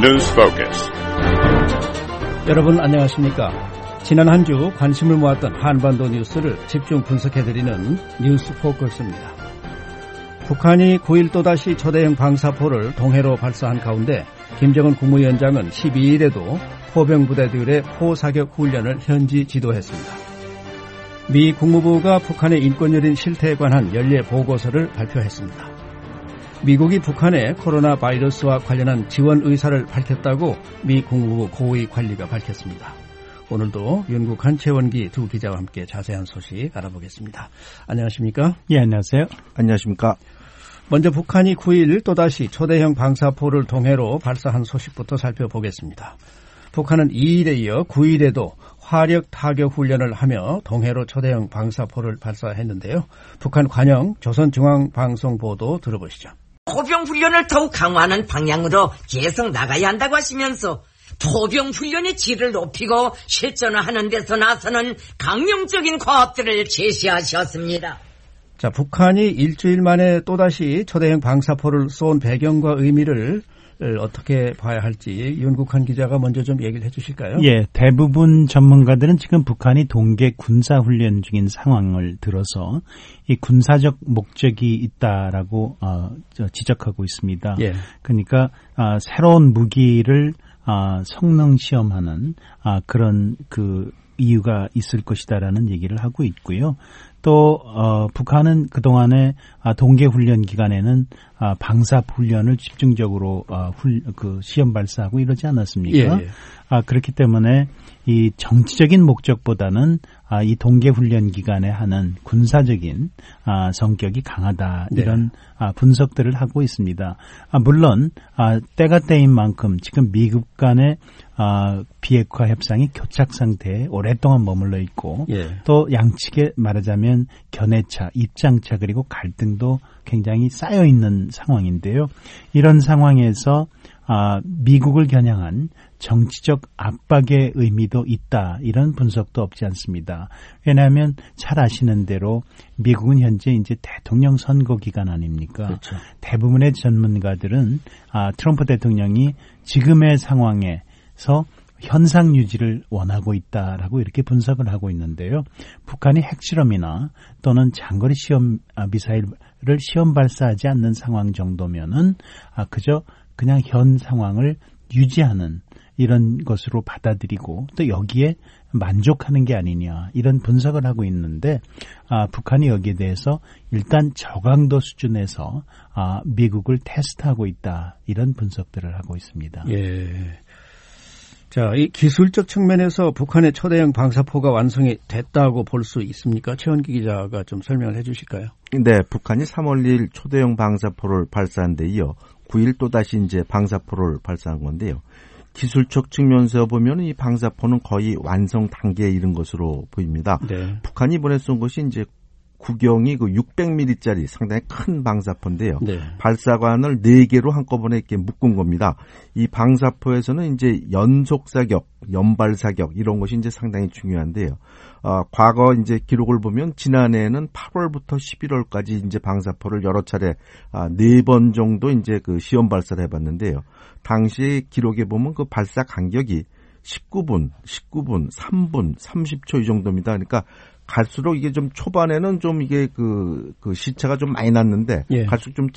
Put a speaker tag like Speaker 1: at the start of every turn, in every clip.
Speaker 1: News Focus.
Speaker 2: 여러분 안녕하십니까? 지난 한 주 관심을 모았던 한반도 뉴스를 집중 분석해드리는 뉴스 포커스입니다. 북한이 9일 또다시 초대형 방사포를 동해로 발사한 가운데 김정은 국무위원장은 12일에도 포병부대들의 포사격 훈련을 현지 지도했습니다. 미 국무부가 북한의 인권유린 실태에 관한 연례 보고서를 발표했습니다. 미국이 북한의 코로나 바이러스와 관련한 지원 의사를 밝혔다고 미 국무부 고위 관리가 밝혔습니다. 오늘도 윤국한 최원기 두 기자와 함께 자세한 소식 알아보겠습니다. 안녕하십니까?
Speaker 3: 예, 안녕하세요.
Speaker 4: 안녕하십니까?
Speaker 2: 먼저 북한이 9일 또다시 초대형 방사포를 동해로 발사한 소식부터 살펴보겠습니다. 북한은 2일에 이어 9일에도 화력 타격 훈련을 하며 동해로 초대형 방사포를 발사했는데요. 북한 관영 조선중앙방송 보도 들어보시죠.
Speaker 5: 포병 훈련을 더욱 강화하는 방향으로 계속 나가야 한다고 하시면서 포병 훈련의 질을 높이고 실전화하는 데서 나서는 강령적인 과업들을 제시하셨습니다.
Speaker 2: 자, 북한이 일주일 만에 또다시 초대형 방사포를 쏜 배경과 의미를 어떻게 봐야 할지 윤국한 기자가 먼저 좀 얘기를 해 주실까요?
Speaker 3: 예, 대부분 전문가들은 지금 북한이 동계 군사훈련 중인 상황을 들어서 이 군사적 목적이 있다라고 지적하고 있습니다.
Speaker 2: 예.
Speaker 3: 그러니까 새로운 무기를 성능 시험하는 그런 그 이유가 있을 것이다라는 얘기를 하고 있고요. 또 북한은 그동안에 동계 훈련 기간에는 방사 훈련을 집중적으로 시험 발사하고 이러지 않았습니까?
Speaker 2: 예.
Speaker 3: 그렇기 때문에 이 정치적인 목적보다는 이 동계 훈련 기간에 하는 군사적인 성격이 강하다 이런 분석들을 하고 있습니다. 물론 때가 때인 만큼 지금 미국 간의 비핵화 협상이 교착 상태에 오랫동안 머물러 있고 또 양측에 말하자면 견해차, 입장차 그리고 갈등도 굉장히 쌓여 있는 상황인데요. 이런 상황에서 미국을 겨냥한 정치적 압박의 의미도 있다. 이런 분석도 없지 않습니다. 왜냐하면 잘 아시는 대로 미국은 현재 이제 대통령 선거 기간 아닙니까?
Speaker 2: 그렇죠.
Speaker 3: 대부분의 전문가들은 트럼프 대통령이 지금의 상황에서 현상 유지를 원하고 있다라고 이렇게 분석을 하고 있는데요. 북한이 핵실험이나 또는 장거리 시험 미사일을 시험 발사하지 않는 상황 정도면은 그저 그냥 현 상황을 유지하는 이런 것으로 받아들이고 또 여기에 만족하는 게 아니냐 이런 분석을 하고 있는데 북한이 여기에 대해서 일단 저강도 수준에서 미국을 테스트하고 있다 이런 분석들을 하고 있습니다.
Speaker 2: 예. 자, 이 기술적 측면에서 북한의 초대형 방사포가 완성이 됐다고 볼 수 있습니까? 최원기 기자가 좀 설명을 해 주실까요?
Speaker 4: 네, 북한이 3월 2일 초대형 방사포를 발사한 데 이어 9일 또다시 이제 방사포를 발사한 건데요. 기술적 측면에서 보면 이 방사포는 거의 완성 단계에 이른 것으로 보입니다.
Speaker 2: 네.
Speaker 4: 북한이 이번에 쏜 것이 이제 구경이 그 600mm짜리 상당히 큰 방사포인데요.
Speaker 2: 네.
Speaker 4: 발사관을 4개로 한꺼번에 이렇게 묶은 겁니다. 이 방사포에서는 이제 연속 사격, 연발 사격 이런 것이 이제 상당히 중요한데요. 과거 이제 기록을 보면 지난해에는 8월부터 11월까지 이제 방사포를 여러 차례 4번 정도 이제 그 시험 발사를 해봤는데요. 당시 기록에 보면 그 발사 간격이 19분, 3분, 30초 이 정도입니다. 그러니까 갈수록 이게 좀 초반에는 좀 이게 그 시차가 좀 많이 났는데 갈수록 좀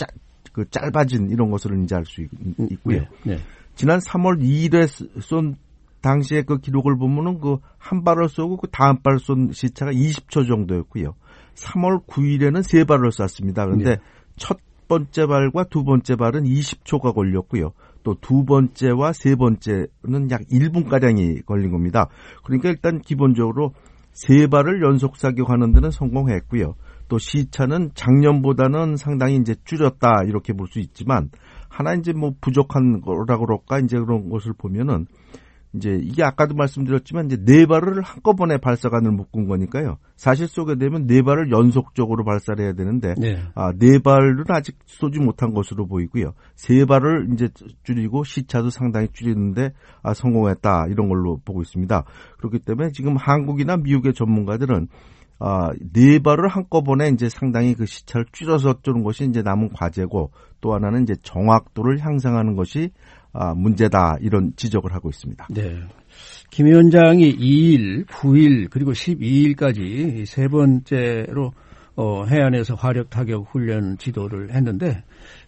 Speaker 4: 짧아진 이런 것을 이제 알 수 있고요. 지난 3월 2일에 쏜 당시에 그 기록을 보면은 그 한 발을 쏘고 그 다음 발 쏜 시차가 20초 정도였고요. 3월 9일에는 3발을 쐈습니다. 그런데 첫 번째 발과 두 번째 발은 20초가 걸렸고요. 또 두 번째와 세 번째는 약 1분가량이 걸린 겁니다. 그러니까 일단 기본적으로 3발을 연속 사격하는 데는 성공했고요. 또 시차는 작년보다는 상당히 이제 줄였다 이렇게 볼 수 있지만 하나 이제 뭐 부족한 거라 그럴까 이제 그런 것을 보면은 이제 이게 아까도 말씀드렸지만 이제 4발을 한꺼번에 발사관을 묶은 거니까요. 사실 쏘게 되면 4발을 연속적으로 발사를 해야 되는데 4발은 아직 쏘지 못한 것으로 보이고요. 3발을 이제 줄이고 시차도 상당히 줄이는데 성공했다 이런 걸로 보고 있습니다. 그렇기 때문에 지금 한국이나 미국의 전문가들은 4발을 한꺼번에 이제 상당히 그 시차를 줄여서 쏘는 것이 이제 남은 과제고 또 하나는 이제 정확도를 향상하는 것이 문제다 이런 지적을 하고 있습니다.
Speaker 2: 네. 김 위원장이 2일, 9일 그리고 12일까지 세 번째로 해안에서 화력 타격 훈련 지도를 했는데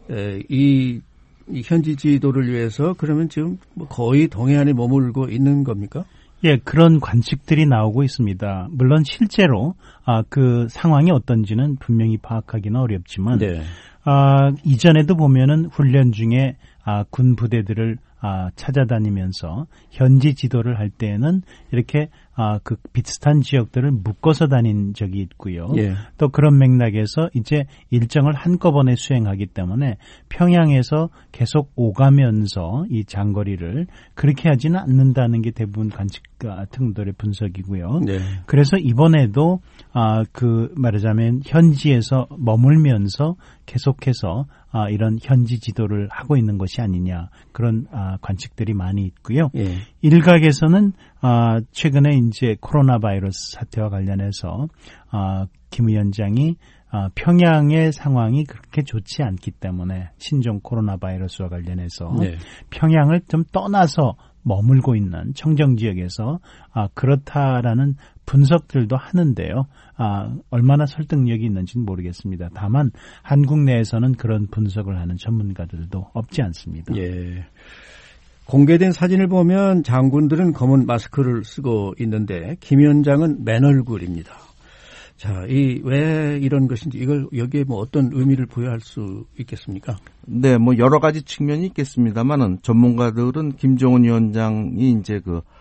Speaker 2: 이 현지 지도를 위해서 그러면 지금 거의 동해안에 머물고 있는 겁니까?
Speaker 3: 예, 그런 관측들이 나오고 있습니다. 물론 실제로 그 상황이 어떤지는 분명히 파악하기는 어렵지만
Speaker 2: 네.
Speaker 3: 이전에도 보면은 훈련 중에 군 부대들을 찾아다니면서 현지 지도를 할 때에는 이렇게 그 비슷한 지역들을 묶어서 다닌 적이 있고요.
Speaker 2: 예.
Speaker 3: 또 그런 맥락에서 이제 일정을 한꺼번에 수행하기 때문에 평양에서 계속 오가면서 이 장거리를 그렇게 하지는 않는다는 게 대부분 관측 같은 분들의 분석이고요.
Speaker 2: 네.
Speaker 3: 그래서 이번에도 그 말하자면 현지에서 머물면서 계속해서 이런 현지 지도를 하고 있는 것이 아니냐 그런 관측들이 많이 있고요.
Speaker 2: 예.
Speaker 3: 일각에서는 최근에 이제 코로나 바이러스 사태와 관련해서 김 위원장이 평양의 상황이 그렇게 좋지 않기 때문에 신종 코로나 바이러스와 관련해서
Speaker 2: 네.
Speaker 3: 평양을 좀 떠나서 머물고 있는 청정 지역에서 그렇다라는 분석들도 하는데요. 얼마나 설득력이 있는지는 모르겠습니다. 다만 한국 내에서는 그런 분석을 하는 전문가들도 없지 않습니다.
Speaker 2: 예. 공개된 사진을 보면 장군들은 검은 마스크를 쓰고 있는데 김 위원장은 맨 얼굴입니다. 자, 왜 이런 것인지 이걸 여기에 뭐 어떤 의미를 부여할 수 있겠습니까?
Speaker 4: 네, 뭐 여러 가지 측면이 있겠습니다만은 전문가들은 김정은 위원장이 이제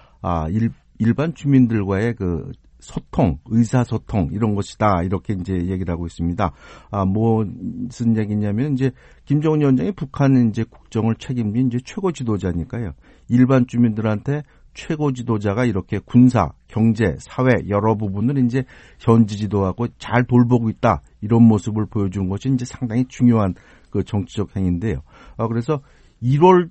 Speaker 4: 일반 주민들과의 그 소통, 의사소통 이런 것이다 이렇게 이제 얘기를 하고 있습니다. 무슨 얘기냐면 이제 김정은 위원장이 북한 이제 국정을 책임진 이제 최고 지도자니까요. 일반 주민들한테 최고 지도자가 이렇게 군사, 경제, 사회 여러 부분을 이제 현지 지도하고 잘 돌보고 있다 이런 모습을 보여준 것이 이제 상당히 중요한 그 정치적 행위인데요. 그래서 1월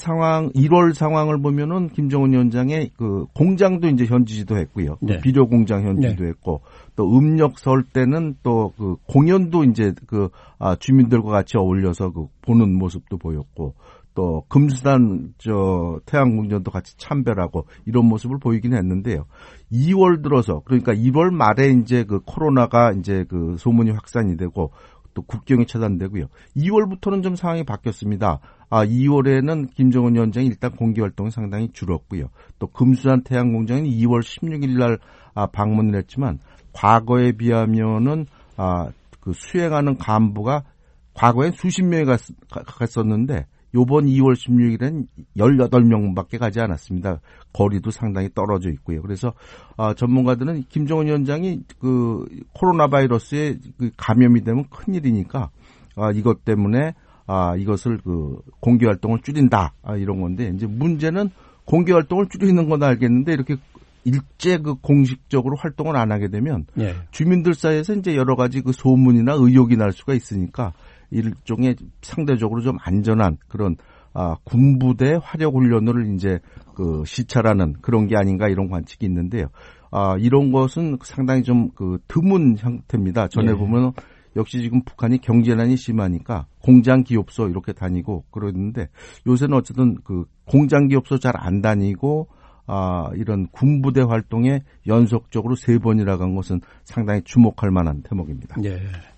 Speaker 4: 상황을 보면은 김정은 위원장의 그 공장도 이제 현지 지도했고요.
Speaker 2: 네.
Speaker 4: 비료 공장 현지 지도했고 또 음력 설 때는 또 그 공연도 이제 주민들과 같이 어울려서 보는 모습도 보였고 또 금수단 태양궁전도 같이 참배하고 이런 모습을 보이긴 했는데요. 2월 들어서 그러니까 1월 말에 이제 그 코로나가 이제 그 소문이 확산이 되고 또 국경이 차단되고요. 2월부터는 좀 상황이 바뀌었습니다. 2월에는 김정은 위원장이 일단 공개 활동이 상당히 줄었고요. 또 금수산 태양공장은 2월 16일 날 방문을 했지만 과거에 비하면은 그 수행하는 간부가 과거엔 수십 명이 갔었는데 요번 2월 16일엔 18명밖에 가지 않았습니다. 거리도 상당히 떨어져 있고요. 그래서 전문가들은 김정은 위원장이 그 코로나 바이러스에 감염이 되면 큰일이니까 이것 때문에 이것을 그 공개 활동을 줄인다 이런 건데 이제 문제는 공개 활동을 줄이는 건 알겠는데 이렇게 일제 그 공식적으로 활동을 안 하게 되면
Speaker 2: 네.
Speaker 4: 주민들 사이에서 이제 여러 가지 그 소문이나 의혹이 날 수가 있으니까 일종의 상대적으로 좀 안전한 그런 군부대 화력 훈련을 이제 그 시찰하는 그런 게 아닌가 이런 관측이 있는데요. 이런 것은 상당히 좀 그 드문 형태입니다. 전에 보면 역시 지금 북한이 경제난이 심하니까 공장 기업소 이렇게 다니고 그러는데 요새는 어쨌든 그 공장 기업소 잘 안 다니고 이런 군부대 활동에 연속적으로 3번이라고 한 것은 상당히 주목할 만한 대목입니다.
Speaker 2: 네.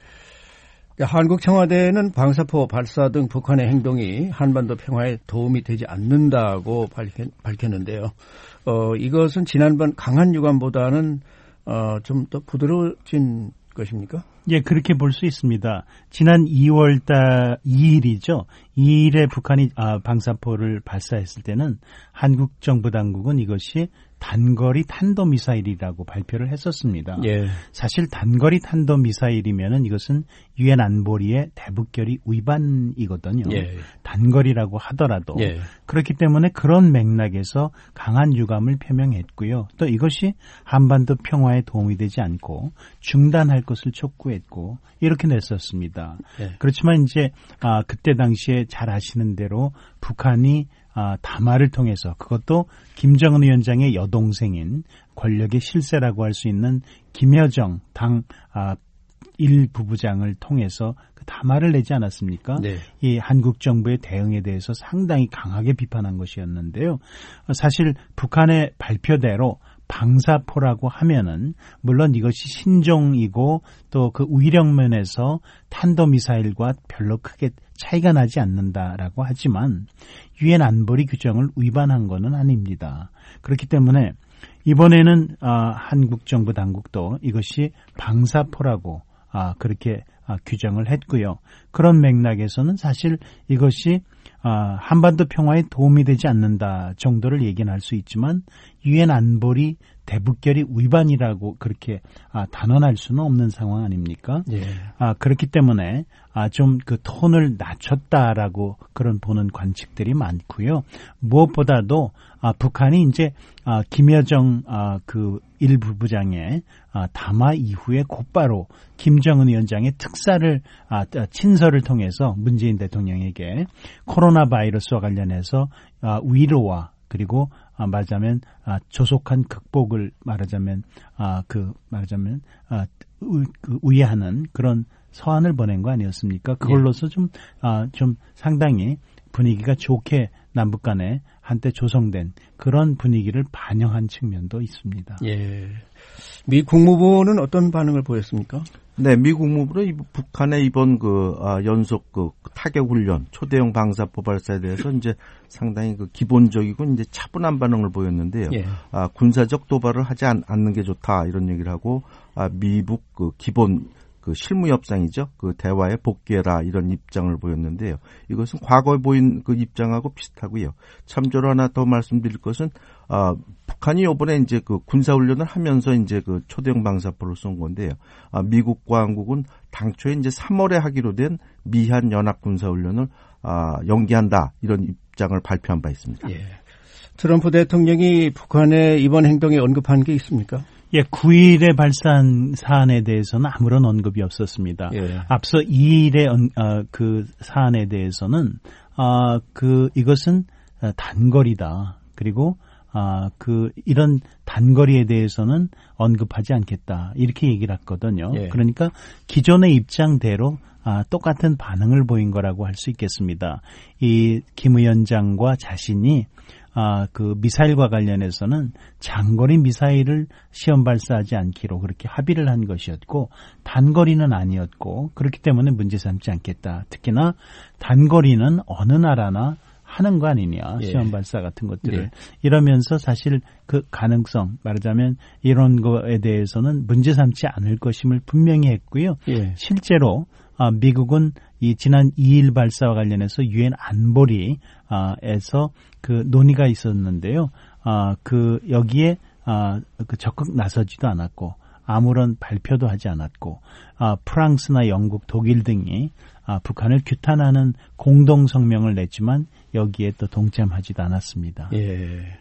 Speaker 2: 한국 청와대는 방사포 발사 등 북한의 행동이 한반도 평화에 도움이 되지 않는다고 밝혔는데요. 이것은 지난번 강한 유감보다는 좀 더 부드러워진 것입니까?
Speaker 3: 예, 그렇게 볼 수 있습니다. 지난 2월달 2일이죠. 2일에 북한이 방사포를 발사했을 때는 한국 정부 당국은 이것이 단거리 탄도미사일이라고 발표를 했었습니다.
Speaker 2: 예.
Speaker 3: 사실 단거리 탄도미사일이면은 이것은 유엔 안보리의 대북결의 위반이거든요.
Speaker 2: 예.
Speaker 3: 단거리라고 하더라도.
Speaker 2: 예.
Speaker 3: 그렇기 때문에 그런 맥락에서 강한 유감을 표명했고요. 또 이것이 한반도 평화에 도움이 되지 않고 중단할 것을 촉구했고 이렇게 냈었습니다.
Speaker 2: 예.
Speaker 3: 그렇지만 이제 그때 당시에 잘 아시는 대로 북한이 담화를 통해서 그것도 김정은 위원장의 여동생인 권력의 실세라고 할 수 있는 김여정 당 일 부부장을 통해서 그 담화를 내지 않았습니까?
Speaker 2: 네.
Speaker 3: 이 한국 정부의 대응에 대해서 상당히 강하게 비판한 것이었는데요. 사실 북한의 발표대로 방사포라고 하면은 물론 이것이 신종이고 또 그 위력 면에서 탄도미사일과 별로 크게 차이가 나지 않는다라고 하지만 유엔 안보리 규정을 위반한 것은 아닙니다. 그렇기 때문에 이번에는 한국 정부 당국도 이것이 방사포라고 그렇게 규정을 했고요. 그런 맥락에서는 사실 이것이 한반도 평화에 도움이 되지 않는다 정도를 얘기는 할 수 있지만 유엔 안보리 대북결의 위반이라고 그렇게 단언할 수는 없는 상황 아닙니까?
Speaker 2: 예.
Speaker 3: 그렇기 때문에 좀 그 톤을 낮췄다라고 그런 보는 관측들이 많고요. 무엇보다도 북한이 이제 김여정 그 일부부장의 담화 이후에 곧바로 김정은 위원장의 특사를 친서를 통해서 문재인 대통령에게 코로나 바이러스와 관련해서 위로와 그리고 말하자면 조속한 극복을 우회하는 그런 서한을 보낸 거 아니었습니까? 그걸로서 좀 상당히 분위기가 좋게 남북 간에 한때 조성된 그런 분위기를 반영한 측면도 있습니다.
Speaker 2: 예. 미 국무부는 어떤 반응을 보였습니까?
Speaker 4: 네, 미 국무부는 북한의 이번 연속 타격 훈련, 초대형 방사포 발사에 대해서 이제 상당히 기본적이고 이제 차분한 반응을 보였는데요.
Speaker 2: 예.
Speaker 4: 군사적 도발을 하지 않는 게 좋다 이런 얘기를 하고 미북 기본 실무 협상이죠. 대화에 복귀해라 이런 입장을 보였는데요. 이것은 과거에 보인 그 입장하고 비슷하고요. 참조로 하나 더 말씀드릴 것은 북한이 이번에 이제 군사훈련을 하면서 이제 초대형 방사포를 쏜 건데요. 미국과 한국은 당초에 이제 3월에 하기로 된 미한 연합 군사훈련을 연기한다 이런 입장을 발표한 바 있습니다.
Speaker 2: 예. 트럼프 대통령이 북한의 이번 행동에 언급한 게 있습니까?
Speaker 3: 예, 9일에 발사한 사안에 대해서는 아무런 언급이 없었습니다.
Speaker 2: 예.
Speaker 3: 앞서 2일의 그 사안에 대해서는 이것은 단거리다. 그리고 이런 단거리에 대해서는 언급하지 않겠다. 이렇게 얘기를 했거든요.
Speaker 2: 예.
Speaker 3: 그러니까 기존의 입장대로 똑같은 반응을 보인 거라고 할 수 있겠습니다. 이 김 위원장과 자신이 그 미사일과 관련해서는 장거리 미사일을 시험 발사하지 않기로 그렇게 합의를 한 것이었고 단거리는 아니었고 그렇기 때문에 문제 삼지 않겠다. 특히나 단거리는 어느 나라나 하는 거 아니냐.
Speaker 2: 예.
Speaker 3: 시험 발사 같은 것들을.
Speaker 2: 예.
Speaker 3: 이러면서 사실 그 가능성 말하자면 이런 거에 대해서는 문제 삼지 않을 것임을 분명히 했고요.
Speaker 2: 예.
Speaker 3: 실제로 미국은 이 지난 2일 발사와 관련해서 유엔 안보리에서 그 논의가 있었는데요. 여기에 적극 나서지도 않았고 아무런 발표도 하지 않았고 프랑스나 영국, 독일 등이 북한을 규탄하는 공동 성명을 냈지만 여기에 또 동참하지도 않았습니다.
Speaker 2: 예.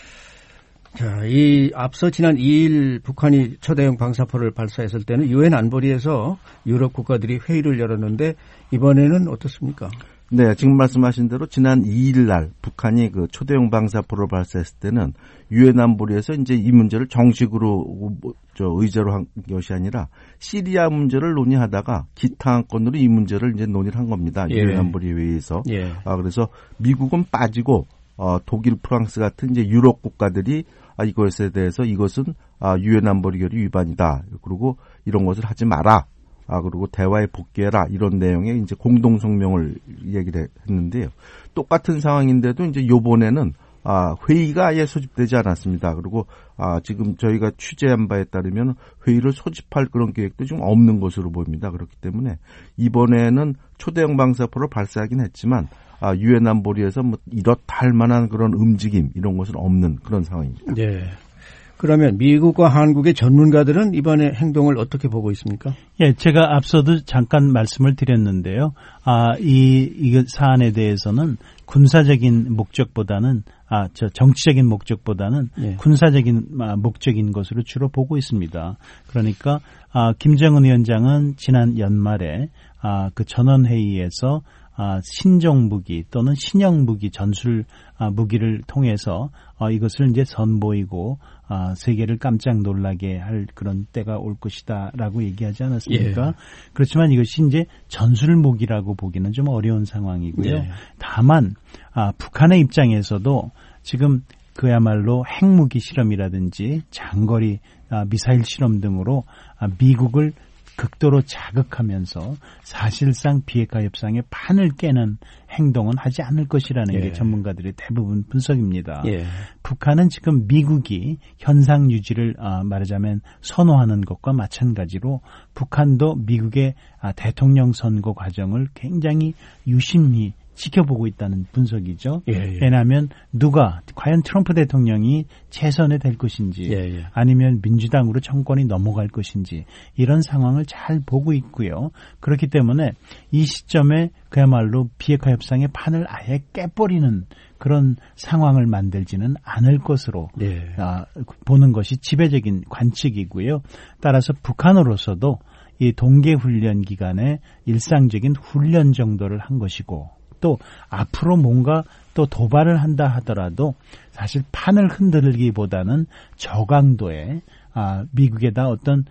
Speaker 2: 자, 앞서 지난 2일 북한이 초대형 방사포를 발사했을 때는 유엔 안보리에서 유럽 국가들이 회의를 열었는데 이번에는 어떻습니까?
Speaker 4: 네, 지금 말씀하신 대로 지난 2일 날 북한이 초대형 방사포를 발사했을 때는 유엔 안보리에서 이제 이 문제를 정식으로 의제로 한 것이 아니라 시리아 문제를 논의하다가 기타 안건으로 이 문제를 이제 논의를 한 겁니다.
Speaker 2: 예.
Speaker 4: 유엔 안보리 회의에서.
Speaker 2: 예.
Speaker 4: 그래서 미국은 빠지고 독일, 프랑스 같은 이제 유럽 국가들이 이것에 대해서 이것은 유엔 안보리 결의 위반이다. 그리고 이런 것을 하지 마라. 그리고 대화에 복귀해라. 이런 내용의 이제 공동 성명을 얘기를 했는데요. 똑같은 상황인데도 이제 요번에는 회의가 아예 소집되지 않았습니다. 그리고 지금 저희가 취재한 바에 따르면 회의를 소집할 그런 계획도 지금 없는 것으로 보입니다. 그렇기 때문에 이번에는 초대형 방사포를 발사하긴 했지만 유엔 안보리에서 이렇다 할 만한 그런 움직임 이런 것은 없는 그런 상황입니다.
Speaker 2: 네. 그러면 미국과 한국의 전문가들은 이번에 행동을 어떻게 보고 있습니까?
Speaker 3: 예, 제가 앞서도 잠깐 말씀을 드렸는데요. 이 사안에 대해서는 군사적인 목적보다는 정치적인 목적보다는
Speaker 2: 예.
Speaker 3: 군사적인 목적인 것으로 주로 보고 있습니다. 그러니까 김정은 위원장은 지난 연말에 그 전원회의에서 신종 무기 또는 신형 무기 전술 무기를 통해서 이것을 이제 선보이고 세계를 깜짝 놀라게 할 그런 때가 올 것이다라고 얘기하지 않았습니까?
Speaker 2: 예.
Speaker 3: 그렇지만 이것이 이제 전술 무기라고 보기는 좀 어려운 상황이고요.
Speaker 2: 예.
Speaker 3: 다만 북한의 입장에서도 지금 그야말로 핵무기 실험이라든지 장거리 미사일 실험 등으로 미국을 극도로 자극하면서 사실상 비핵화 협상의 판을 깨는 행동은 하지 않을 것이라는
Speaker 2: 예.
Speaker 3: 게 전문가들의 대부분 분석입니다.
Speaker 2: 예.
Speaker 3: 북한은 지금 미국이 현상 유지를 말하자면 선호하는 것과 마찬가지로 북한도 미국의 대통령 선거 과정을 굉장히 유심히 지켜보고 있다는 분석이죠.
Speaker 2: 예, 예.
Speaker 3: 왜냐하면 과연 트럼프 대통령이 재선에 될 것인지
Speaker 2: 예, 예.
Speaker 3: 아니면 민주당으로 정권이 넘어갈 것인지 이런 상황을 잘 보고 있고요. 그렇기 때문에 이 시점에 그야말로 비핵화 협상의 판을 아예 깨버리는 그런 상황을 만들지는 않을 것으로
Speaker 2: 예.
Speaker 3: 보는 것이 지배적인 관측이고요. 따라서 북한으로서도 이 동계훈련 기간에 일상적인 훈련 정도를 한 것이고 또 앞으로 뭔가 또 도발을 한다 하더라도 사실 판을 흔들기보다는 저강도의 미국에다 어떤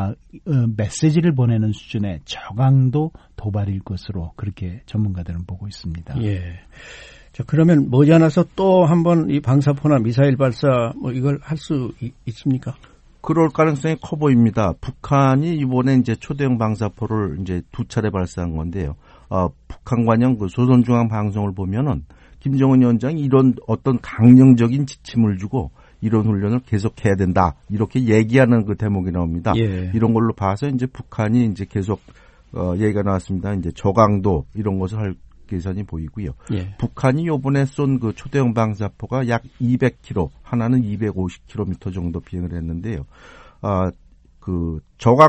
Speaker 3: 메시지를 보내는 수준의 저강도 도발일 것으로 그렇게 전문가들은 보고 있습니다.
Speaker 2: 예. 자, 그러면 머지않아서 또 한번 이 방사포나 미사일 발사 이걸 할 수 있습니까?
Speaker 4: 그럴 가능성이 커 보입니다. 북한이 이번에 이제 초대형 방사포를 이제 2차례 발사한 건데요. 북한 관영 그 조선중앙 방송을 보면은 김정은 위원장이 이런 어떤 강령적인 지침을 주고 이런 훈련을 계속해야 된다 이렇게 얘기하는 그 대목이 나옵니다.
Speaker 2: 예.
Speaker 4: 이런 걸로 봐서 이제 북한이 이제 계속 얘기가 나왔습니다. 이제 저강도 이런 것을 할 계산이 보이고요.
Speaker 2: 예.
Speaker 4: 북한이 이번에 쏜 그 초대형 방사포가 약 200km, 하나는 250km 정도 비행을 했는데요. 그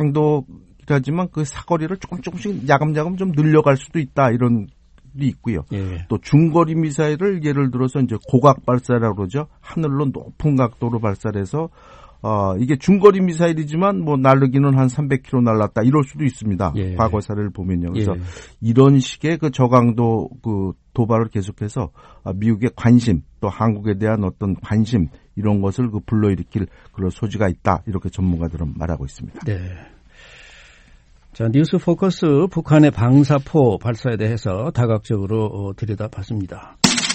Speaker 4: 저강도라지만 그 사거리를 조금씩 야금야금 좀 늘려갈 수도 있다 이런 게 있고요.
Speaker 2: 예.
Speaker 4: 또 중거리 미사일을 예를 들어서 이제 고각 발사라고 그러죠. 하늘로 높은 각도로 발사를 해서 이게 중거리 미사일이지만 뭐 날르기는 한 300km 날랐다 이럴 수도 있습니다.
Speaker 2: 예.
Speaker 4: 과거 사례를 보면요. 그래서
Speaker 2: 예.
Speaker 4: 이런 식의 그 저강도 그 도발을 계속해서 미국의 관심 또 한국에 대한 어떤 관심 이런 것을 그 불러일으킬 그런 소지가 있다 이렇게 전문가들은 말하고 있습니다.
Speaker 2: 네. 자, 뉴스 포커스 북한의 방사포 발사에 대해서 다각적으로 들여다봤습니다.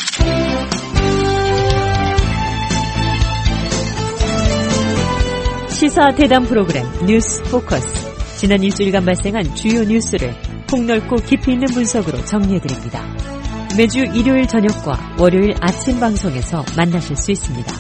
Speaker 1: 시사 대담 프로그램 뉴스 포커스. 지난 일주일간 발생한 주요 뉴스를 폭넓고 깊이 있는 분석으로 정리해드립니다. 매주 일요일 저녁과 월요일 아침 방송에서 만나실 수 있습니다.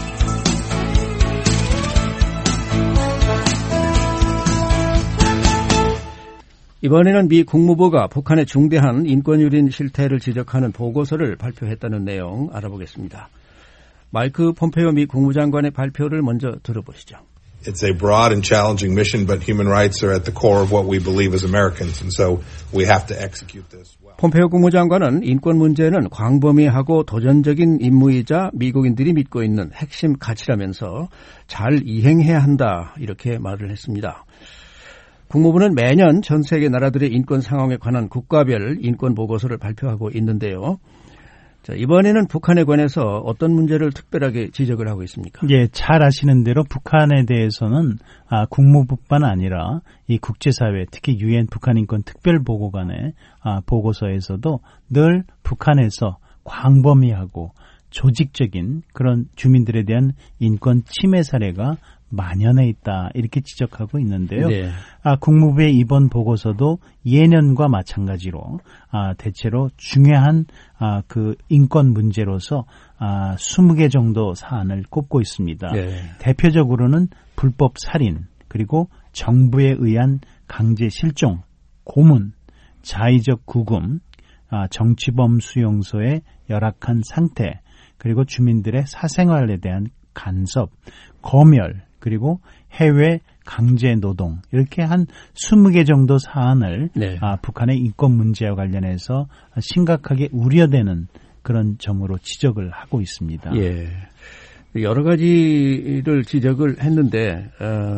Speaker 2: 이번에는 미 국무부가 북한의 중대한 인권유린 실태를 지적하는 보고서를 발표했다는 내용 알아보겠습니다. 마이크 폼페이오 미 국무장관의 발표를 먼저 들어보시죠.
Speaker 6: It's a broad and challenging mission, but human rights are at the core of what we believe as Americans, and so we have to execute this well.
Speaker 2: 폼페이오 국무장관은 인권 문제는 광범위하고 도전적인 임무이자 미국인들이 믿고 있는 핵심 가치라면서 잘 이행해야 한다 이렇게 말을 했습니다. 국무부는 매년 전 세계 나라들의 인권 상황에 관한 국가별 인권 보고서를 발표하고 있는데요. 자, 이번에는 북한에 관해서 어떤 문제를 특별하게 지적을 하고 있습니까?
Speaker 3: 예, 잘 아시는 대로 북한에 대해서는 국무부뿐만 아니라 이 국제사회, 특히 유엔 북한인권 특별보고관의 보고서에서도 늘 북한에서 광범위하고 조직적인 그런 주민들에 대한 인권 침해 사례가 만연해 있다 이렇게 지적하고 있는데요.
Speaker 2: 네.
Speaker 3: 국무부의 이번 보고서도 예년과 마찬가지로 대체로 중요한 그 인권 문제로서 20개 정도 사안을 꼽고 있습니다.
Speaker 2: 네.
Speaker 3: 대표적으로는 불법 살인 그리고 정부에 의한 강제 실종, 고문, 자의적 구금, 정치범 수용소의 열악한 상태 그리고 주민들의 사생활에 대한 간섭, 검열 그리고 해외 강제 노동 이렇게 한 20개 정도 사안을
Speaker 2: 네.
Speaker 3: 북한의 인권 문제와 관련해서 심각하게 우려되는 그런 점으로 지적을 하고 있습니다.
Speaker 2: 예. 여러 가지를 지적을 했는데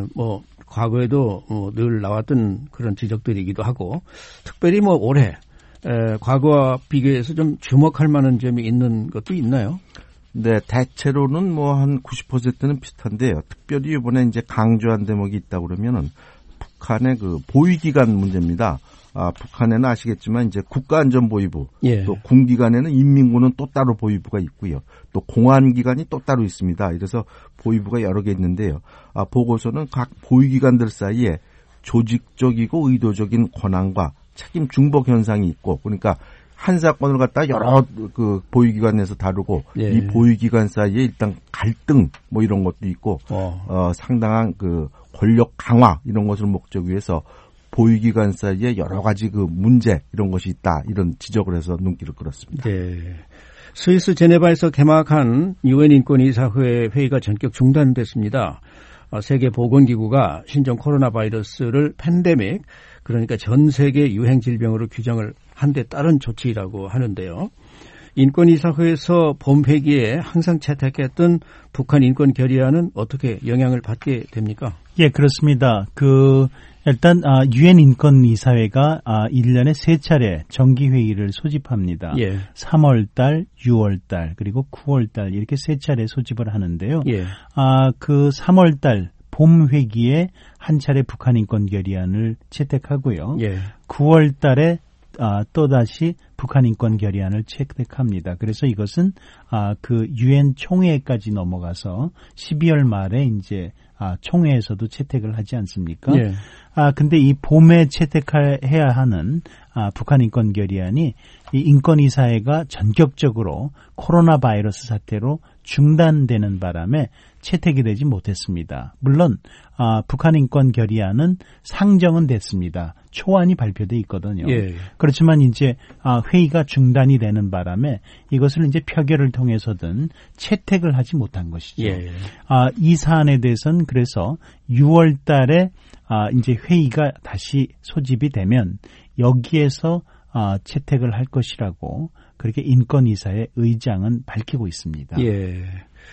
Speaker 2: 과거에도 늘 나왔던 그런 지적들이기도 하고 특별히 올해 과거와 비교해서 좀 주목할 만한 점이 있는 것도 있나요?
Speaker 4: 네, 대체로는 한 90%는 비슷한데요. 특별히 이번에 이제 강조한 대목이 있다 그러면은 북한의 그 보위기관 문제입니다. 북한에는 아시겠지만 이제 국가안전보위부,
Speaker 2: 예.
Speaker 4: 또 군기관에는 인민군은 또 따로 보위부가 있고요. 또 공안기관이 또 따로 있습니다. 이래서 보위부가 여러 개 있는데요. 보고서는 각 보위기관들 사이에 조직적이고 의도적인 권한과 책임 중복 현상이 있고, 그러니까 한 사건을 갖다 여러 그 보위기관에서 다루고
Speaker 2: 예.
Speaker 4: 이 보위기관 사이에 일단 갈등 이런 것도 있고 상당한 그 권력 강화 이런 것을 목적으로 해서 보위기관 사이에 여러 가지 그 문제 이런 것이 있다 이런 지적을 해서 눈길을 끌었습니다.
Speaker 2: 네. 스위스 제네바에서 개막한 유엔 인권이사회 회의가 전격 중단됐습니다. 세계보건기구가 신종 코로나 바이러스를 팬데믹, 그러니까 전 세계 유행 질병으로 규정을 한 데 따른 조치라고 하는데요. 인권이사회에서 봄 회기에 항상 채택했던 북한 인권 결의안은 어떻게 영향을 받게 됩니까?
Speaker 3: 예, 그렇습니다. 일단 유엔 인권이사회가 1년에 3차례 정기회의를 소집합니다.
Speaker 2: 예.
Speaker 3: 3월달, 6월달, 그리고 9월달 이렇게 3차례 소집을 하는데요.
Speaker 2: 예.
Speaker 3: 그 3월달 봄 회기에 한 차례 북한 인권 결의안을 채택하고요.
Speaker 2: 예.
Speaker 3: 9월달에 또다시 북한 인권 결의안을 채택합니다. 그래서 이것은 그 유엔 총회까지 넘어가서 12월 말에 이제 총회에서도 채택을 하지 않습니까?
Speaker 2: 예.
Speaker 3: 근데 이 봄에 채택해야 하는 북한 인권 결의안이 이 인권이사회가 전격적으로 코로나 바이러스 사태로 중단되는 바람에 채택이 되지 못했습니다. 물론 북한 인권 결의안은 상정은 됐습니다. 초안이 발표돼 있거든요.
Speaker 2: 예.
Speaker 3: 그렇지만 이제 회의가 중단이 되는 바람에 이것을 이제 표결을 통해서든 채택을 하지 못한 것이죠.
Speaker 2: 예.
Speaker 3: 이 사안에 대해서는 그래서 6월 달에 이제 회의가 다시 소집이 되면 여기에서 채택을 할 것이라고 그렇게 인권이사의 의장은 밝히고 있습니다.
Speaker 2: 예.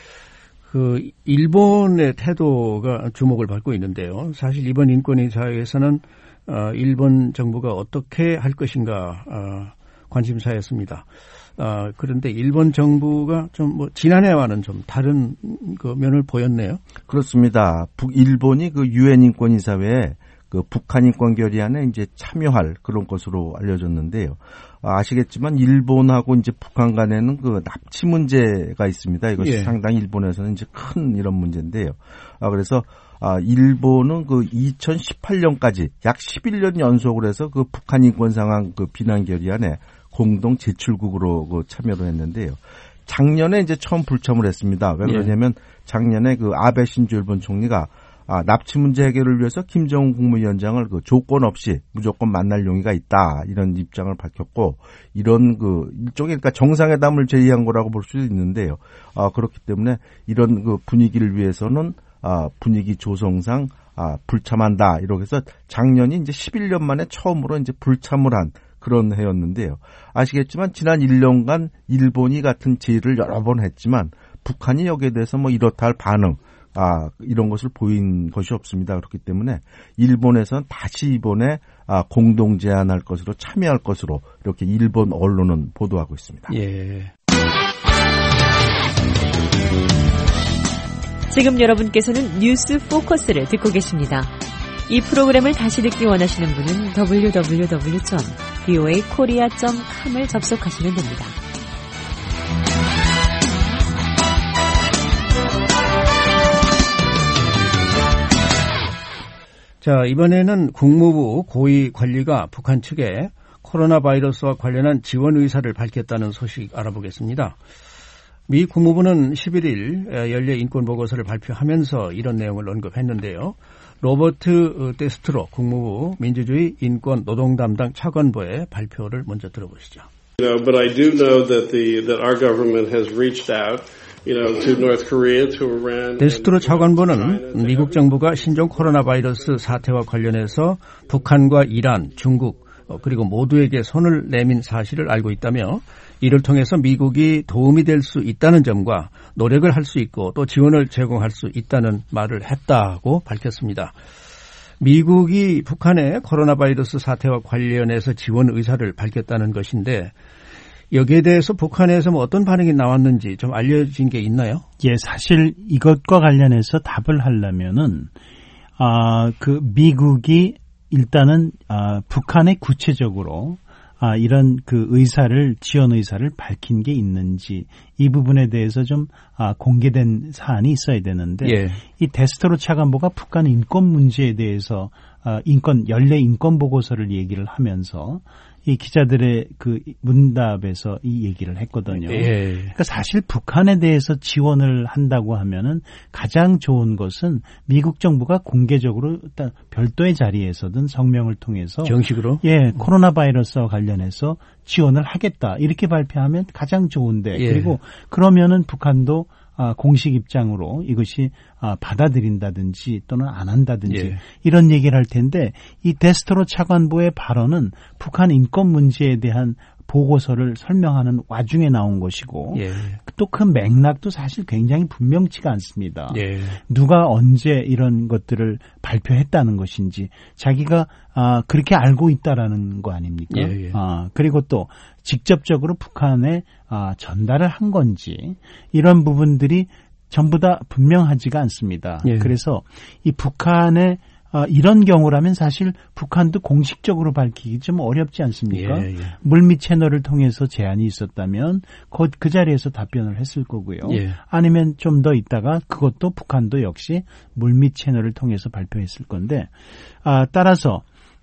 Speaker 2: 일본의 태도가 주목을 받고 있는데요. 사실 이번 인권이사회에서는 일본 정부가 어떻게 할 것인가 관심사였습니다. 그런데 일본 정부가 좀 지난해와는 좀 다른 그 면을 보였네요.
Speaker 4: 그렇습니다. 일본이 그 유엔 인권이사회에 그 북한 인권 결의안에 이제 참여할 그런 것으로 알려졌는데요. 아시겠지만 일본하고 이제 북한 간에는 그 납치 문제가 있습니다. 이것이
Speaker 2: 예.
Speaker 4: 상당히 일본에서는 이제 큰 이런 문제인데요. 그래서 일본은 그 2018년까지 약 11년 연속으로 해서 그 북한 인권 상황 그 비난 결의안에 공동 제출국으로 그 참여를 했는데요. 작년에 이제 처음 불참을 했습니다. 왜 그러냐면 작년에 그 아베 신조 일본 총리가 납치 문제 해결을 위해서 김정은 국무위원장을 그 조건 없이 무조건 만날 용의가 있다 이런 입장을 밝혔고 이런 그 일종의 그러니까 정상회담을 제의한 거라고 볼 수도 있는데요. 그렇기 때문에 이런 그 분위기를 위해서는 분위기 조성상 불참한다 이렇게 해서 작년이 이제 11년 만에 처음으로 이제 불참을 한 그런 해였는데요. 아시겠지만 지난 1년간 일본이 같은 제의를 여러 번 했지만 북한이 여기에 대해서 이렇다 할 반응 이런 것을 보인 것이 없습니다. 그렇기 때문에 일본에서는 다시 이번에 공동 제안할 것으로 참여할 것으로 이렇게 일본 언론은 보도하고 있습니다.
Speaker 2: 예.
Speaker 1: 지금 여러분께서는 뉴스 포커스를 듣고 계십니다. 이 프로그램을 다시 듣기 원하시는 분은 www.voakorea.com을 접속하시면 됩니다.
Speaker 2: 자, 이번에는 국무부 고위 관리가 북한 측에 코로나 바이러스와 관련한 지원 의사를 밝혔다는 소식 알아보겠습니다. 미 국무부는 11일 연례 인권 보고서를 발표하면서 이런 내용을 언급했는데요. 로버트 데스트로 국무부 민주주의 인권 노동 담당 차관보의 발표를 먼저 들어보시죠.
Speaker 7: But I do know that our government has reached out.
Speaker 2: 데스트로 차관보는 미국 정부가 신종 코로나 바이러스 사태와 관련해서 북한과 이란, 중국, 그리고 모두에게 손을 내민 사실을 알고 있다며 이를 통해서 미국이 도움이 될 수 있다는 점과 노력을 할 수 있고 또 지원을 제공할 수 있다는 말을 했다고 밝혔습니다. 미국이 북한의 코로나 바이러스 사태와 관련해서 지원 의사를 밝혔다는 것인데 여기에 대해서 북한에서 뭐 어떤 반응이 나왔는지 좀 알려진 게 있나요?
Speaker 3: 예, 사실 이것과 관련해서 답을 하려면은 그 미국이 일단은 북한에 구체적으로 이런 그 의사를 지원 의사를 밝힌 게 있는지 이 부분에 대해서 좀 공개된 사안이 있어야 되는데
Speaker 2: 예.
Speaker 3: 이 데스토로 차관보가 북한 인권 문제에 대해서 연례 인권 보고서를 얘기를 하면서 이 기자들의 그 문답에서 이 얘기를 했거든요.
Speaker 2: 예.
Speaker 3: 그러니까 사실 북한에 대해서 지원을 한다고 하면은 가장 좋은 것은 미국 정부가 공개적으로 일단 별도의 자리에서든 성명을 통해서
Speaker 2: 정식으로
Speaker 3: 코로나 바이러스와 관련해서 지원을 하겠다 이렇게 발표하면 가장 좋은데 그리고 그러면은 북한도 공식 입장으로 이것이 받아들인다든지 또는 안 한다든지 이런 얘기를 할 텐데 이 데스토로 차관보의 발언은 북한 인권 문제에 대한 보고서를 설명하는 와중에 나온 것이고 또 그 맥락도 사실 굉장히 분명치가 않습니다. 누가 언제 이런 것들을 발표했다는 것인지 자기가 그렇게 알고 있다라는 거 아닙니까? 그리고 또 직접적으로 북한에 전달을 한 건지 이런 부분들이 전부 다 분명하지가 않습니다. 그래서 이 북한의 이런 경우라면 사실 북한도 공식적으로 밝히기 좀 어렵지 않습니까? 물밑 채널을 통해서 제안이 있었다면 그 자리에서 답변을 했을 거고요. 아니면 좀 더 있다가 그것도 북한도 역시 물밑 채널을 통해서 발표했을 건데 따라서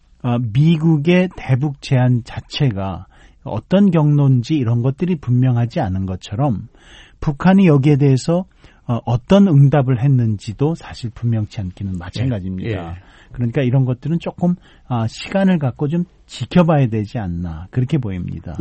Speaker 3: 미국의 대북 제안 자체가 어떤 경로인지 이런 것들이 분명하지 않은 것처럼 북한이 여기에 대해서 어떤 응답을 했는지도 사실 분명치 않기는 마찬가지입니다. 그러니까 이런 것들은 조금 시간을 갖고 좀 지켜봐야 되지 않나 그렇게 보입니다.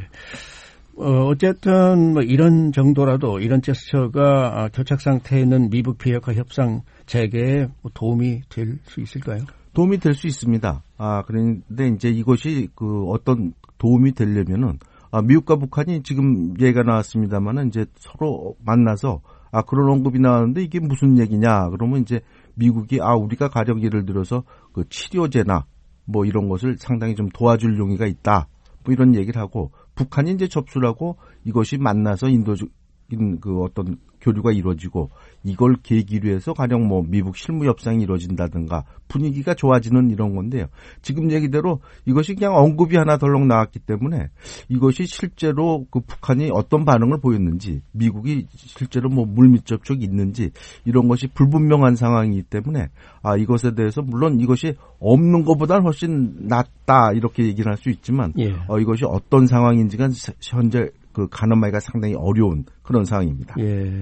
Speaker 2: 어쨌든 뭐 이런 정도라도 이런 제스처가 교착 상태에 있는 미북 비핵화 협상 재개에 도움이 될 수 있을까요?
Speaker 4: 도움이 될 수 있습니다. 그런데 이제 이것이 어떤 도움이 되려면은 미국과 북한이 지금 얘기가 나왔습니다만은 이제 서로 만나서 그런 언급이 나왔는데 이게 무슨 얘기냐? 그러면 이제 미국이 우리가 가령 예를 들어서 그 치료제나 뭐 이런 것을 상당히 좀 도와줄 용의가 있다. 뭐 이런 얘기를 하고 북한이 이제 접수를 하고 이것이 만나서 인도적인 그 어떤 교류가 이루어지고 이걸 계기로 해서 가령 뭐 미북 실무 협상이 이루어진다든가 분위기가 좋아지는 이런 건데요. 지금 얘기대로 이것이 그냥 언급이 하나 덜렁 나왔기 때문에 이것이 실제로 그 북한이 어떤 반응을 보였는지 미국이 실제로 뭐 물밑 접촉이 있는지 이런 것이 불분명한 상황이기 때문에 이것에 대해서 물론 이것이 없는 것보다는 훨씬 낫다 이렇게 얘기를 할 수 있지만 이것이 어떤 상황인지가 현재 그 가늠하기가 상당히 어려운 그런 상황입니다.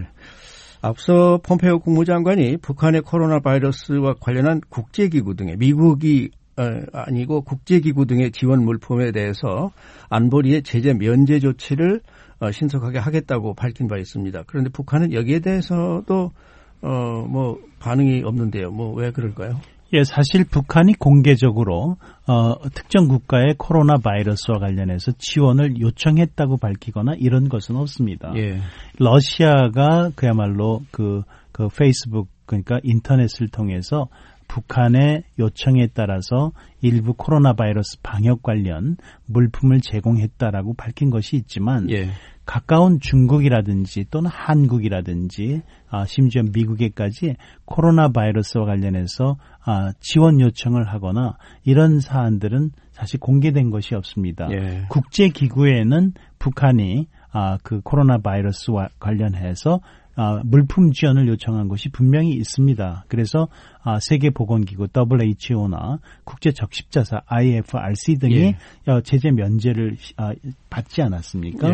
Speaker 2: 앞서 폼페이오 국무장관이 북한의 코로나 바이러스와 관련한 국제기구 등의 미국이 아니고 국제기구 등의 지원 물품에 대해서 안보리의 제재 면제 조치를 신속하게 하겠다고 밝힌 바 있습니다. 그런데 북한은 여기에 대해서도 뭐 반응이 없는데요. 뭐 왜 그럴까요?
Speaker 3: 사실 북한이 공개적으로 특정 국가의 코로나 바이러스와 관련해서 지원을 요청했다고 밝히거나 이런 것은 없습니다. 러시아가 그야말로 그 페이스북 그러니까 인터넷을 통해서 북한의 요청에 따라서 일부 코로나 바이러스 방역 관련 물품을 제공했다라고 밝힌 것이 있지만 가까운 중국이라든지 또는 한국이라든지 심지어 미국에까지 코로나 바이러스와 관련해서 지원 요청을 하거나 이런 사안들은 사실 공개된 것이 없습니다. 국제기구에는 북한이 그 코로나 바이러스와 관련해서 물품 지원을 요청한 것이 분명히 있습니다. 그래서 세계보건기구 WHO나 국제적십자사 IFRC 등이 제재 면제를 받지 않았습니까?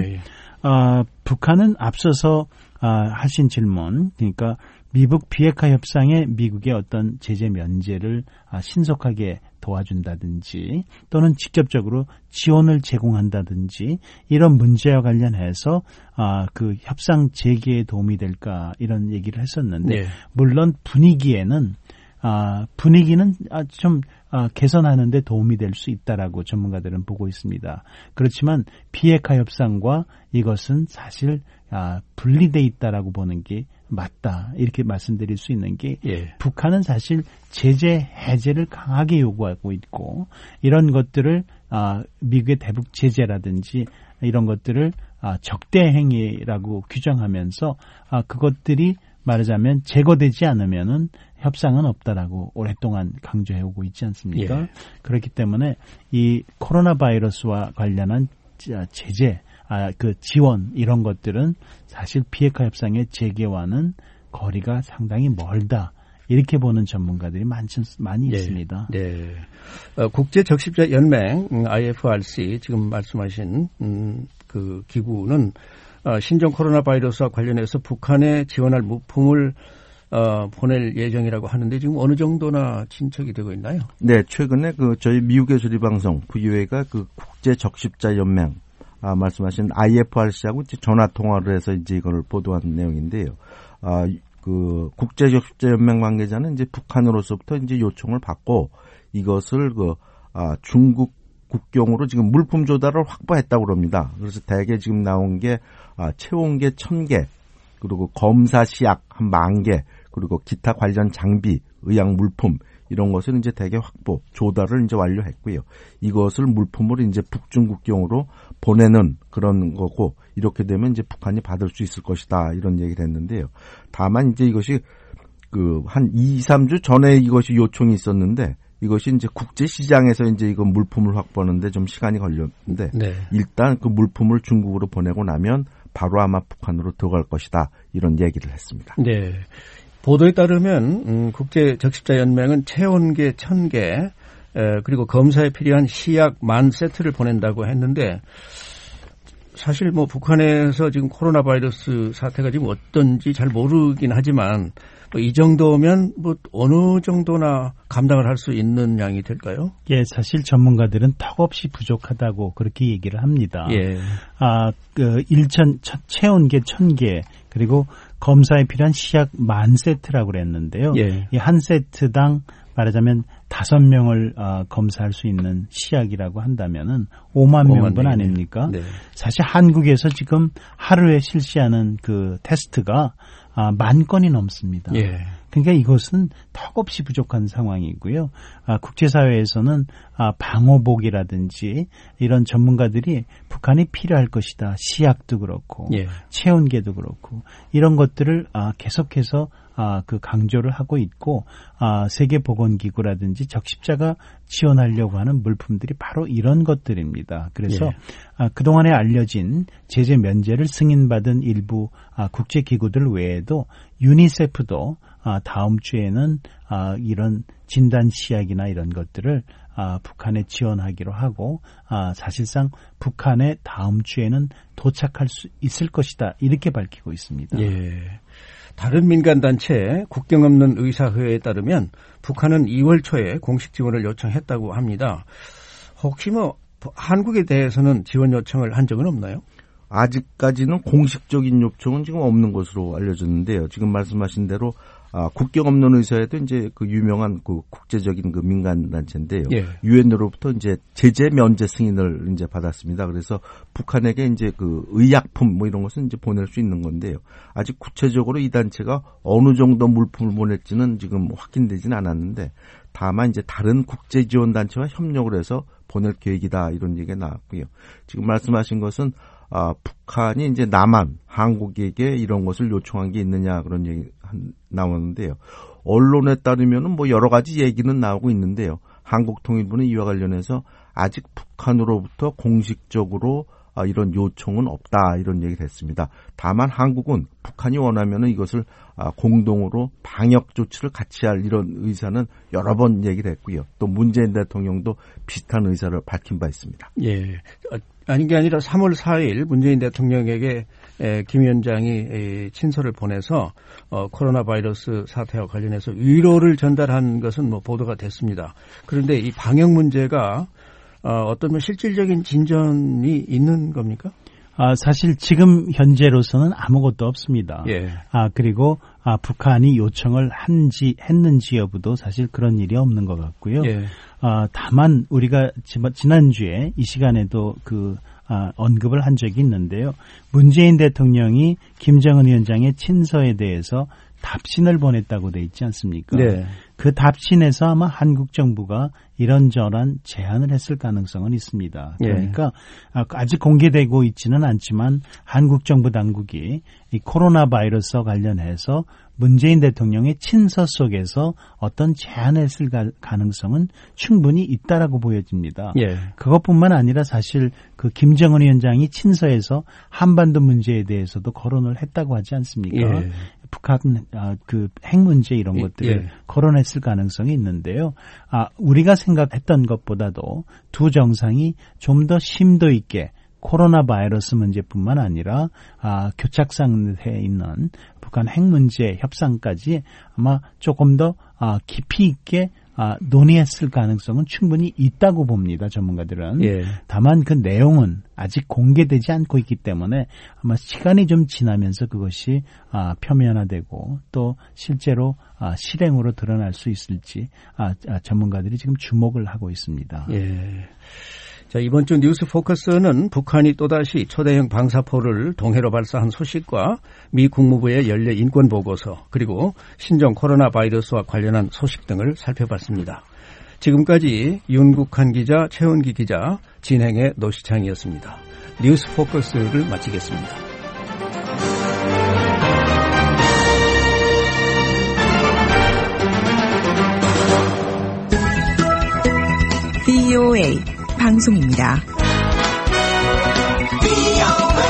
Speaker 3: 북한은 앞서서 하신 질문, 그러니까 미북 비핵화 협상에 미국의 어떤 제재 면제를 신속하게 도와준다든지 또는 직접적으로 지원을 제공한다든지 이런 문제와 관련해서 그 협상 재개에 도움이 될까 이런 얘기를 했었는데 물론 분위기에는 분위기는 좀 개선하는 데 도움이 될 수 있다라고 전문가들은 보고 있습니다. 그렇지만 비핵화 협상과 이것은 사실 분리돼 있다라고 보는 게 맞다. 이렇게 말씀드릴 수 있는 게 북한은 사실 제재 해제를 강하게 요구하고 있고 이런 것들을 미국의 대북 제재라든지 이런 것들을 적대 행위라고 규정하면서 그것들이 말하자면 제거되지 않으면은 협상은 없다라고 오랫동안 강조해오고 있지 않습니까? 그렇기 때문에 이 코로나 바이러스와 관련한 제재, 그 지원 이런 것들은 사실 비핵화 협상의 재개와는 거리가 상당히 멀다. 이렇게 보는 전문가들이 많이 있습니다.
Speaker 2: 네. 국제 적십자 연맹 IFRC 지금 말씀하신 그 기구는 신종 코로나 바이러스와 관련해서 북한에 지원할 물품을 보낼 예정이라고 하는데 지금 어느 정도나 진척이 되고 있나요?
Speaker 4: 네, 최근에 저희 미국의 소리방송 VOA가 그 국제 적십자 연맹 말씀하신 IFRC하고 전화 통화를 해서 이제 이걸 보도한 내용인데요. 그 국제 적십자 연맹 관계자는 이제 북한으로서부터 이제 요청을 받고 이것을 중국 국경으로 지금 물품 조달을 확보했다고 그럽니다. 그래서 대개 지금 나온 게 체온계 1000개, 그리고 검사 시약 한 10,000개, 그리고 기타 관련 장비, 의약 물품 이런 것을 이제 대개 확보, 조달을 이제 완료했고요. 이것을 물품으로 이제 북중 국경으로 보내는 그런 거고 이렇게 되면 이제 북한이 받을 수 있을 것이다 이런 얘기를 했는데요. 다만 이제 이것이 한 2-3주 전에 이것이 요청이 있었는데 이것이 이제 국제 시장에서 이제 이거 물품을 확보하는데 좀 시간이 걸렸는데 일단 그 물품을 중국으로 보내고 나면 바로 아마 북한으로 들어갈 것이다 이런 얘기를 했습니다.
Speaker 2: 네. 보도에 따르면 국제 적십자 연맹은 체온계 1000개 그리고 검사에 필요한 시약 10,000세트를 보낸다고 했는데 사실 뭐 북한에서 지금 코로나 바이러스 사태가 지금 어떤지 잘 모르긴 하지만 이 정도면 뭐 어느 정도나 감당을 할 수 있는 양이 될까요?
Speaker 3: 예, 사실 전문가들은 턱없이 부족하다고 그렇게 얘기를 합니다. 체온계 1000개 그리고 검사에 필요한 시약 10,000세트라고 그랬는데요. 이 한 세트당 말하자면 5명을 검사할 수 있는 시약이라고 한다면은 5만 명분 아닙니까? 사실 한국에서 지금 하루에 실시하는 그 테스트가 10,000건이 넘습니다. 그러니까 이것은 턱없이 부족한 상황이고요. 국제사회에서는 방호복이라든지 이런 전문가들이 북한이 필요할 것이다. 시약도 그렇고 체온계도 그렇고 이런 것들을 계속해서 그 강조를 하고 있고 세계보건기구라든지 적십자가 지원하려고 하는 물품들이 바로 이런 것들입니다. 그래서 그동안에 알려진 제재 면제를 승인받은 일부 국제기구들 외에도 유니세프도 다음 주에는 이런 진단 시약이나 이런 것들을 북한에 지원하기로 하고 사실상 북한에 다음 주에는 도착할 수 있을 것이다 이렇게 밝히고 있습니다.
Speaker 2: 다른 민간단체 국경 없는 의사회에 따르면 북한은 2월 초에 공식 지원을 요청했다고 합니다. 혹시 한국에 대해서는 지원 요청을 한 적은 없나요?
Speaker 4: 아직까지는 공식적인 요청은 지금 없는 것으로 알려졌는데요. 지금 말씀하신 대로 국경 없는 의사회도 이제 그 유명한 그 국제적인 그 민간 단체인데요. 유엔으로부터 이제 제재 면제 승인을 이제 받았습니다. 그래서 북한에게 이제 그 의약품 뭐 이런 것은 이제 보낼 수 있는 건데요. 아직 구체적으로 이 단체가 어느 정도 물품을 보낼지는 지금 확인되지는 않았는데 다만 이제 다른 국제 지원 단체와 협력을 해서 보낼 계획이다 이런 얘기가 나왔고요. 지금 말씀하신 것은 북한이 이제 남한, 한국에게 이런 것을 요청한 게 있느냐 그런 얘기 나오는데요. 언론에 따르면은 뭐 여러 가지 얘기는 나오고 있는데요. 한국통일부는 이와 관련해서 아직 북한으로부터 공식적으로 이런 요청은 없다 이런 얘기를 했습니다. 다만 한국은 북한이 원하면은 이것을 공동으로 방역 조치를 같이 할 이런 의사는 여러 번 얘기를 했고요. 또 문재인 대통령도 비슷한 의사를 밝힌 바 있습니다.
Speaker 2: 아닌 게 아니라 3월 4일 문재인 대통령에게 김 위원장이 친서를 보내서 코로나 바이러스 사태와 관련해서 위로를 전달한 것은 뭐 보도가 됐습니다. 그런데 이 방역 문제가 어떤 실질적인 진전이 있는 겁니까?
Speaker 3: 사실 지금 현재로서는 아무것도 없습니다.
Speaker 2: 예.
Speaker 3: 그리고 북한이 요청을 했는지 여부도 사실 그런 일이 없는 것 같고요.
Speaker 2: 예.
Speaker 3: 다만 우리가 지난주에 이 시간에도 언급을 한 적이 있는데요. 문재인 대통령이 김정은 위원장의 친서에 대해서 답신을 보냈다고 돼 있지 않습니까?
Speaker 2: 네.
Speaker 3: 그 답신에서 아마 한국 정부가 이런저런 제안을 했을 가능성은 있습니다. 그러니까 아직 공개되고 있지는 않지만 한국 정부 당국이 이 코로나 바이러스와 관련해서 문재인 대통령의 친서 속에서 어떤 제안을 했을 가능성은 충분히 있다라고 보여집니다.
Speaker 2: 예.
Speaker 3: 그것뿐만 아니라 사실 그 김정은 위원장이 친서에서 한반도 문제에 대해서도 거론을 했다고 하지 않습니까?
Speaker 2: 예.
Speaker 3: 북한 핵 문제 이런 것들을 거론했을 가능성이 있는데요. 우리가 생각했던 것보다도 두 정상이 좀 더 심도 있게 코로나 바이러스 문제뿐만 아니라 교착 상태에 있는 북한 핵 문제 협상까지 아마 조금 더 깊이 있게 논의했을 가능성은 충분히 있다고 봅니다. 전문가들은.
Speaker 2: 예.
Speaker 3: 다만 그 내용은 아직 공개되지 않고 있기 때문에 아마 시간이 좀 지나면서 그것이 표면화되고 또 실제로 실행으로 드러날 수 있을지 전문가들이 지금 주목을 하고 있습니다.
Speaker 2: 예. 자, 이번 주 뉴스 포커스는 북한이 또다시 초대형 방사포를 동해로 발사한 소식과 미 국무부의 연례 인권 보고서 그리고 신종 코로나 바이러스와 관련한 소식 등을 살펴봤습니다. 지금까지 윤국한 기자, 최원기 기자, 진행의 노시창이었습니다. 뉴스 포커스를 마치겠습니다.
Speaker 8: VOA 방송입니다.
Speaker 9: VOA